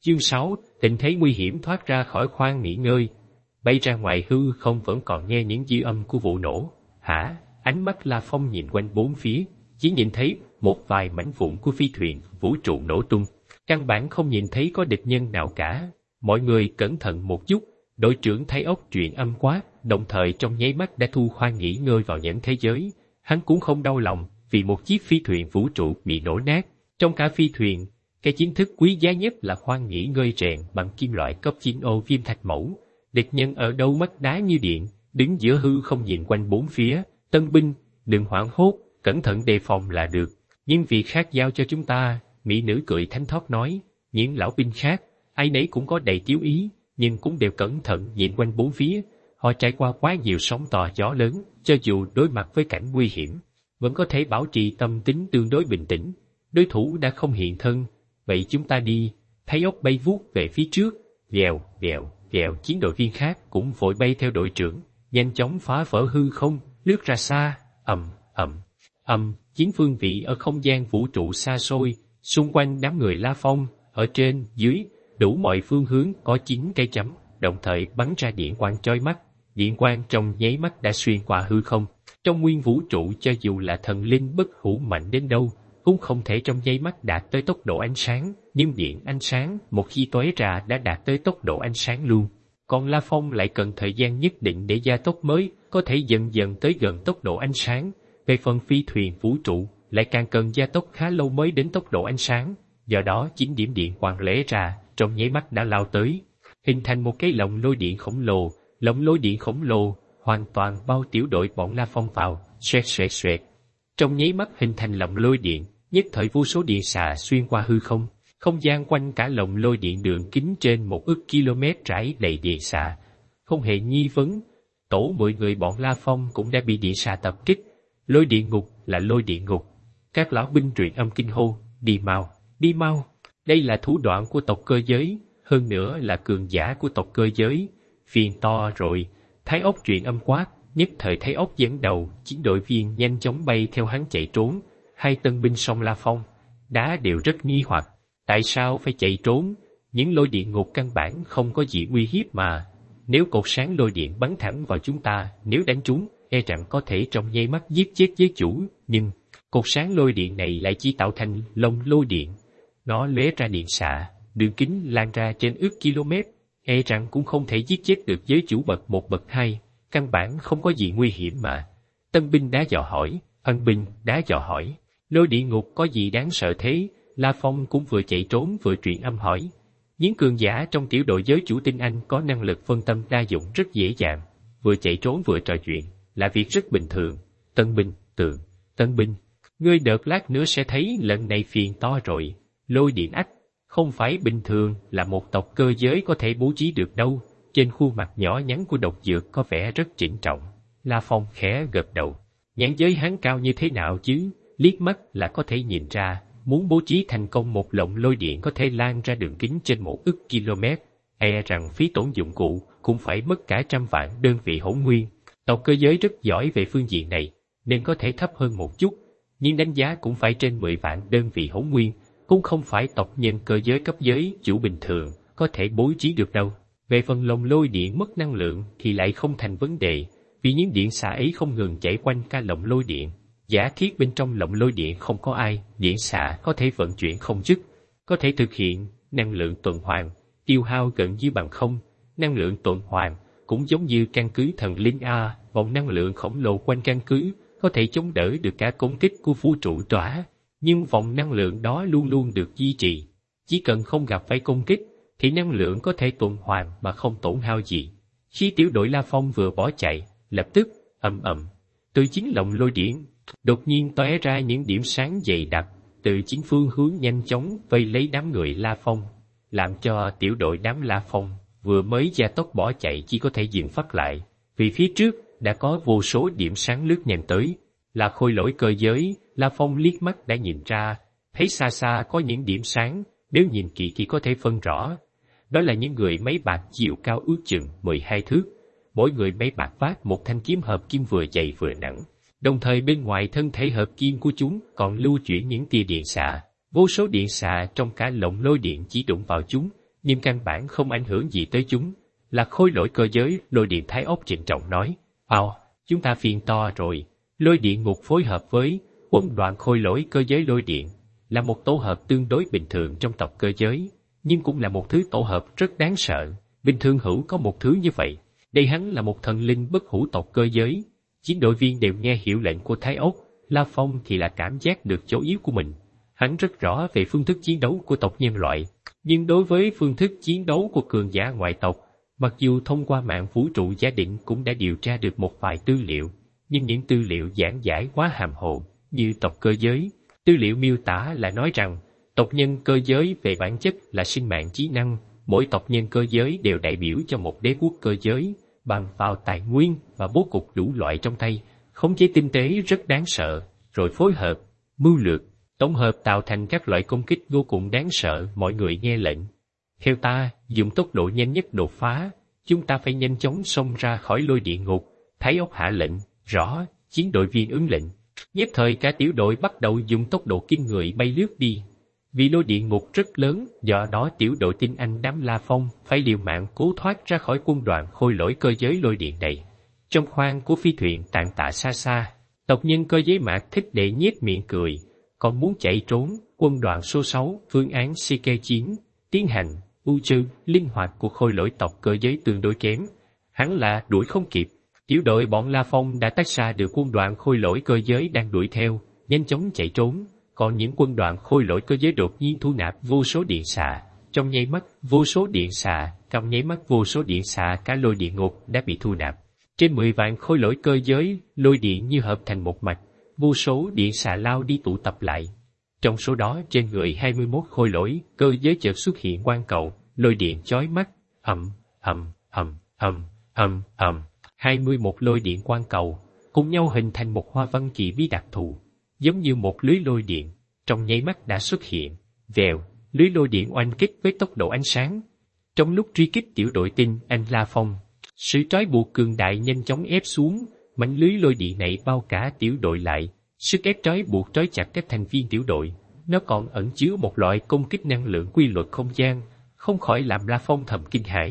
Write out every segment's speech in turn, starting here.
Chương 6, tình thế nguy hiểm thoát ra khỏi khoang nghỉ ngơi. Bay ra ngoài hư không vẫn còn nghe những dư âm của vụ nổ. Hả? Ánh mắt La Phong nhìn quanh bốn phía, chỉ nhìn thấy một vài mảnh vụn của phi thuyền vũ trụ nổ tung. Căn bản không nhìn thấy có địch nhân nào cả. Mọi người cẩn thận một chút, đội trưởng Thái Ốc truyền âm quát, đồng thời trong nháy mắt đã thu khoang nghỉ ngơi vào nhẫn thế giới. Hắn cũng không đau lòng vì một chiếc phi thuyền vũ trụ bị nổ nát. Trong cả phi thuyền, cái chiến thức quý giá nhất là khoang nghỉ ngơi rèn bằng kim loại cấp 9 ô viêm thạch mẫu. Địch nhân ở đâu mắt đá như điện, đứng giữa hư không nhìn quanh bốn phía. Tân binh, đừng hoảng hốt, cẩn thận đề phòng là được. Nhưng việc khác giao cho chúng ta, mỹ nữ cười thánh thót nói. Những lão binh khác, ai nấy cũng có đầy tiếu ý, nhưng cũng đều cẩn thận nhìn quanh bốn phía. Họ trải qua quá nhiều sóng to gió lớn, cho dù đối mặt với cảnh nguy hiểm, vẫn có thể bảo trì tâm tính tương đối bình tĩnh. Đối thủ đã không hiện thân, vậy chúng ta đi. Thấy ốc bay vút về phía trước, vèo, vèo, vèo. Chiến đội viên khác cũng vội bay theo đội trưởng, nhanh chóng phá vỡ hư không, lướt ra xa. Chiến phương vị ở không gian vũ trụ xa xôi, xung quanh đám người La Phong, ở trên, dưới, đủ mọi phương hướng có 9 cây chấm, đồng thời bắn ra điện quang chói mắt. Điện quang trong nháy mắt đã xuyên qua hư không. Trong nguyên vũ trụ cho dù là thần linh bất hủ mạnh đến đâu, cũng không thể trong nháy mắt đạt tới tốc độ ánh sáng, nhưng điện ánh sáng một khi tóe ra đã đạt tới tốc độ ánh sáng luôn. Còn La Phong lại cần thời gian nhất định để gia tốc mới có thể dần dần tới gần tốc độ ánh sáng. Về phần phi thuyền vũ trụ lại càng cần gia tốc khá lâu mới đến tốc độ ánh sáng, do đó 9 điểm điện quang lóe ra trong nháy mắt đã lao tới, hình thành một cái lồng lôi điện khổng lồ. Lồng lôi điện khổng lồ hoàn toàn bao tiểu đội bọn La Phong vào, xoẹt xoẹt xoẹt. Trong nháy mắt hình thành lồng lôi điện, nhất thời vô số điện xạ xuyên qua hư không. Không gian quanh cả lồng lôi điện đường kính trên 1 ức km trải đầy điện xạ. Không hề nghi vấn, tổ 10 người bọn La Phong cũng đã bị điện xạ tập kích. Lôi địa ngục là lôi địa ngục. Các lão binh truyền âm kinh hô, đi mau, đi mau. Đây là thủ đoạn của tộc cơ giới, hơn nữa là cường giả của tộc cơ giới. Phiền to rồi. Thái Ốc truyền âm quát, nhất thời Thái Ốc dẫn đầu, chiến đội viên nhanh chóng bay theo hắn chạy trốn. Hai tân binh song La Phong đã đều rất nghi hoặc, tại sao phải chạy trốn? Những lôi điện ngục căn bản không có gì uy hiếp mà. Nếu cột sáng lôi điện bắn thẳng vào chúng ta, nếu đánh trúng, e rằng có thể trong nháy mắt giết chết giới chủ, nhưng cột sáng lôi điện này lại chỉ tạo thành lồng lôi điện. Nó lóe ra điện xạ, đường kính lan ra trên ước km, e rằng cũng không thể giết chết được giới chủ bậc 1 bậc 2, căn bản không có gì nguy hiểm mà. Tân binh đá dò hỏi, ân binh đá dò hỏi, lôi địa ngục có gì đáng sợ thế? La Phong cũng vừa chạy trốn vừa truyền âm hỏi. Những cường giả trong tiểu đội giới chủ tinh Anh có năng lực phân tâm đa dụng rất dễ dàng, vừa chạy trốn vừa trò chuyện, là việc rất bình thường. Tân binh, Tân binh, ngươi đợt lát nữa sẽ thấy lần này phiền to rồi. Lôi điện ách, không phải bình thường là một tộc cơ giới có thể bố trí được đâu. Trên khuôn mặt nhỏ nhắn của độc dược có vẻ rất trịnh trọng. La Phong khẽ gật đầu. Nhãn giới hắn cao như thế nào chứ? Liếc mắt là có thể nhìn ra, muốn bố trí thành công một lồng lôi điện có thể lan ra đường kính trên 1 ức km, e rằng phí tổn dụng cụ cũng phải mất cả 100 vạn đơn vị hỗn nguyên. Tộc cơ giới rất giỏi về phương diện này, nên có thể thấp hơn một chút, nhưng đánh giá cũng phải trên 10 vạn đơn vị hỗn nguyên, cũng không phải tộc nhân cơ giới cấp giới chủ bình thường có thể bố trí được đâu. Về phần lồng lôi điện mất năng lượng thì lại không thành vấn đề, vì những điện xạ ấy không ngừng chạy quanh cả lồng lôi điện. Giả thiết bên trong lồng lôi điện không có ai, điện xạ có thể vận chuyển không dứt, có thể thực hiện năng lượng tuần hoàn, tiêu hao gần như bằng không. Năng lượng tuần hoàn cũng giống như căn cứ thần linh A, vòng năng lượng khổng lồ quanh căn cứ có thể chống đỡ được cả công kích của vũ trụ tỏa, nhưng vòng năng lượng đó luôn luôn được duy trì. Chỉ cần không gặp phải công kích, thì năng lượng có thể tuần hoàn mà không tổn hao gì. Khi tiểu đội La Phong vừa bỏ chạy, lập tức từ chính lồng lôi điện đột nhiên tóe ra những điểm sáng dày đặc, từ chính phương hướng nhanh chóng vây lấy đám người La Phong, làm cho tiểu đội đám La Phong vừa mới gia tốc bỏ chạy chỉ có thể dừng phát lại, vì phía trước đã có vô số điểm sáng lướt nhanh tới. Là khôi lỗi cơ giới, La Phong liếc mắt đã nhìn ra, thấy xa xa có những điểm sáng, nếu nhìn kỹ thì có thể phân rõ. Đó là những người máy bạc chiều cao ước chừng 12 thước, mỗi người máy bạc vác một thanh kiếm hợp kim vừa dày vừa nặng. Đồng thời bên ngoài thân thể hợp kim của chúng còn lưu chuyển những tia điện xạ. Vô số điện xạ trong cả lồng lôi điện chỉ đụng vào chúng, nhưng căn bản không ảnh hưởng gì tới chúng. Là khôi lỗi cơ giới, Lôi Điện Thái Ốc trịnh trọng nói. Chúng ta phiền to rồi. Lôi Điện Ngục phối hợp với quân đoàn khôi lỗi cơ giới lôi điện là một tổ hợp tương đối bình thường trong tộc cơ giới, nhưng cũng là một thứ tổ hợp rất đáng sợ. Bình thường hữu có một thứ như vậy. Đây hắn là một thần linh bất hủ tộc cơ giới. Chiến đội viên đều nghe hiệu lệnh của Thái Ốc. La Phong thì là cảm giác được chỗ yếu của mình. Hắn rất rõ về phương thức chiến đấu của tộc nhân loại, nhưng đối với phương thức chiến đấu của cường giả ngoại tộc, mặc dù thông qua mạng vũ trụ giả định cũng đã điều tra được một vài tư liệu, nhưng những tư liệu giảng giải quá hàm hồ, như tộc cơ giới. Tư liệu miêu tả là nói rằng, tộc nhân cơ giới về bản chất là sinh mạng trí năng, mỗi tộc nhân cơ giới đều đại biểu cho một đế quốc cơ giới, bằng vào tài nguyên và bố cục đủ loại trong tay, khống chế tinh tế rất đáng sợ, rồi phối hợp, mưu lược, tổng hợp tạo thành các loại công kích vô cùng đáng sợ. Mọi người nghe lệnh. Theo ta, dùng tốc độ nhanh nhất đột phá, chúng ta phải nhanh chóng xông ra khỏi lôi địa ngục. Thái Ốc hạ lệnh. Rõ. Chiến đội viên ứng lệnh. Nhất thời cả tiểu đội bắt đầu dùng tốc độ kinh người bay lướt đi. Vì lôi địa ngục rất lớn, do đó tiểu đội tinh anh đám La Phong phải liều mạng cố thoát ra khỏi quân đoàn khôi lỗi cơ giới lôi điện này. Trong khoang của phi thuyền tàn tạ xa xa, tộc nhân cơ giới Mạc Thích Đệ nhếch miệng cười. Còn muốn chạy trốn, quân đoàn số 6, phương án CK chiến, tiến hành, ưu trừ, linh hoạt của khôi lỗi tộc cơ giới tương đối kém. Hắn là đuổi không kịp. Tiểu đội bọn La Phong đã tách xa được quân đoàn khôi lỗi cơ giới đang đuổi theo, nhanh chóng chạy trốn. Còn những quân đoàn khôi lỗi cơ giới đột nhiên thu nạp vô số điện xạ. Trong nháy mắt, vô số điện xạ cả lôi địa ngục đã bị thu nạp. Trên 10 vạn khôi lỗi cơ giới, lôi điện như hợp thành một mạch. Vô số điện xạ lao đi tụ tập lại. Trong số đó, trên người 21 khôi lỗi cơ giới chợt xuất hiện quang cầu, lôi điện chói mắt. 21 lôi điện quang cầu cùng nhau hình thành một hoa văn kỳ bí đặc thù, giống như một lưới lôi điện. Trong nháy mắt đã xuất hiện. Vèo, lưới lôi điện oanh kích với tốc độ ánh sáng. Trong lúc truy kích tiểu đội tinh anh La Phong, sự trói buộc cường đại nhanh chóng ép xuống. Mảnh lưới lôi điện này bao cả tiểu đội lại, sức ép trói buộc trói chặt các thành viên tiểu đội. Nó còn ẩn chứa một loại công kích năng lượng quy luật không gian, không khỏi làm La Phong thầm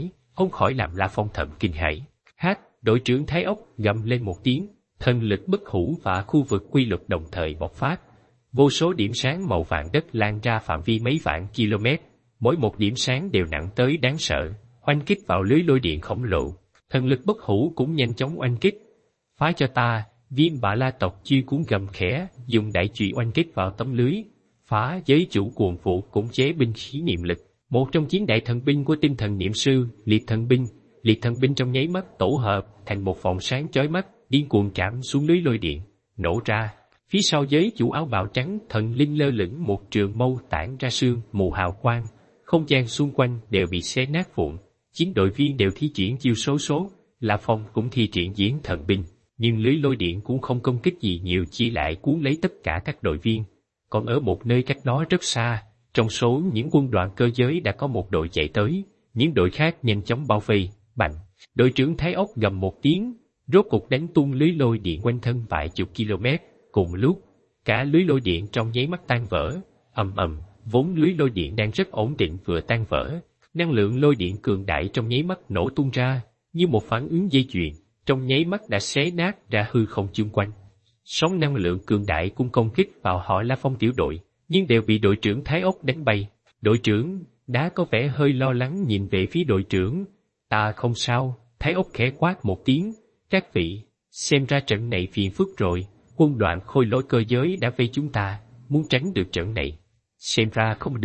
kinh hãi. Đội trưởng Thái Ốc gầm lên một tiếng, thần lực bất hủ và khu vực quy luật đồng thời bộc phát. Vô số điểm sáng màu vàng đất lan ra phạm vi mấy vạn km, mỗi một điểm sáng đều nặng tới đáng sợ, oanh kích vào lưới lôi điện khổng lồ. Thần lực bất hủ cũng nhanh chóng oanh kích. Phá cho ta! Viêm Bạ La tộc Chi cuốn gầm khẽ, dùng đại chùy oanh kích vào tấm lưới. Phá! Giới chủ cuồng vụ cũng chế binh khí niệm lực, một trong 9 đại thần binh của tinh thần niệm sư, liệt thần binh trong nháy mắt tổ hợp thành một vòng sáng chói mắt, điên cuồng chạm xuống lưới lôi điện, nổ ra. Phía sau giới chủ áo bào trắng thần linh lơ lửng một trường mâu tản ra sương mù hào quang, không gian xung quanh đều bị xé nát vụn. Chiến đội viên đều thi triển chiêu số, La Phong cũng thi triển diễn thần binh, nhưng lưới lôi điện cũng không công kích gì nhiều, chỉ lại cuốn lấy tất cả các đội viên. Còn ở một nơi cách đó rất xa, trong số những quân đoàn cơ giới đã có một đội chạy tới, những đội khác nhanh chóng bao vây. Bành! Đội trưởng Thái Ốc gầm một tiếng, rốt cục đánh tung lưới lôi điện quanh thân vài chục km. Cùng lúc, cả lưới lôi điện trong nháy mắt tan vỡ. Vốn lưới lôi điện đang rất ổn định vừa tan vỡ. Năng lượng lôi điện cường đại trong nháy mắt nổ tung ra, như một phản ứng dây chuyền, trong nháy mắt đã xé nát ra hư không chung quanh. Sóng năng lượng cường đại cũng công kích vào họ La Phong tiểu đội, nhưng đều bị đội trưởng Thái Ốc đánh bay. Đội trưởng đã có vẻ hơi lo lắng nhìn về phía đội trưởng. Ta không sao, Thái Ốc khẽ quát một tiếng. Các vị, xem ra trận này phiền phức rồi, quân đoàn khôi lỗi cơ giới đã vây chúng ta, muốn tránh được trận này. Xem ra không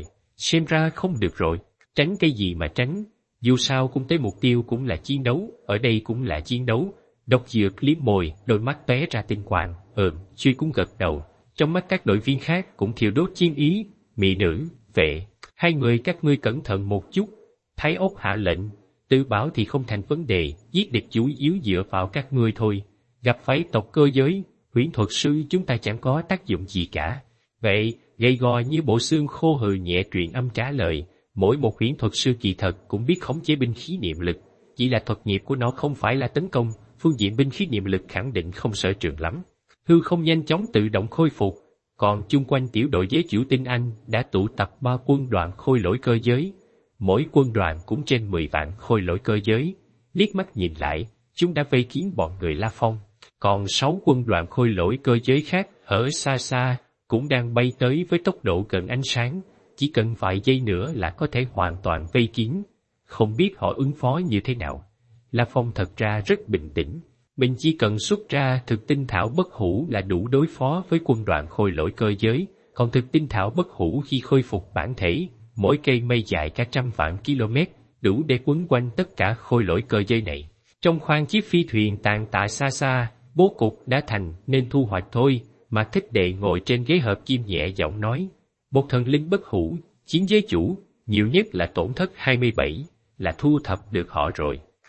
được rồi, tránh cái gì mà tránh, dù sao cũng tới mục tiêu cũng là chiến đấu, ở đây cũng là chiến đấu. Độc Dược liếm môi, đôi mắt tóe ra tinh quang, Truy cũng gật đầu, trong mắt các đội viên khác cũng thiêu đốt chiến ý. Mỹ nữ, vệ, hai người các ngươi cẩn thận một chút. Thái Ốc hạ lệnh. Tự bảo thì không thành vấn đề, giết địch chủ yếu dựa vào các ngươi thôi. Gặp phải tộc cơ giới, huyễn thuật sư chúng ta chẳng có tác dụng gì cả. Vậy, gầy gò như bộ xương khô hừ nhẹ truyền âm trả lời, mỗi một huyễn thuật sư kỳ thật cũng biết khống chế binh khí niệm lực, chỉ là thuật nghiệp của nó không phải là tấn công, phương diện binh khí niệm lực khẳng định không sở trường lắm. Hư không nhanh chóng tự động khôi phục, còn chung quanh tiểu đội giới chủ tinh anh đã tụ tập 3 quân đoàn khôi lỗi cơ giới. mỗi quân đoàn cũng trên 10 vạn khôi lỗi cơ giới. Liếc mắt nhìn lại, chúng đã vây kín bọn người La Phong. Còn 6 quân đoàn khôi lỗi cơ giới khác ở xa xa cũng đang bay tới với tốc độ gần ánh sáng, chỉ cần vài giây nữa là có thể hoàn toàn vây kín. Không biết họ ứng phó như thế nào. La Phong thật ra rất bình tĩnh. Mình chỉ cần xuất ra thực tinh thảo bất hủ là đủ đối phó với quân đoàn khôi lỗi cơ giới, còn thực tinh thảo bất hủ khi khôi phục bản thể, mỗi cây mây dài cả trăm vạn km, đủ để quấn quanh tất cả khôi lỗi cơ giới này. Trong khoang chiếc phi thuyền tàn tạ xa xa, bố cục đã thành nên thu hoạch thôi, mà Thích Đệ ngồi trên ghế hợp kim nhẹ giọng nói. Một thần linh bất hủ, chiến giới chủ, nhiều nhất là tổn thất 27, là thu thập được họ rồi.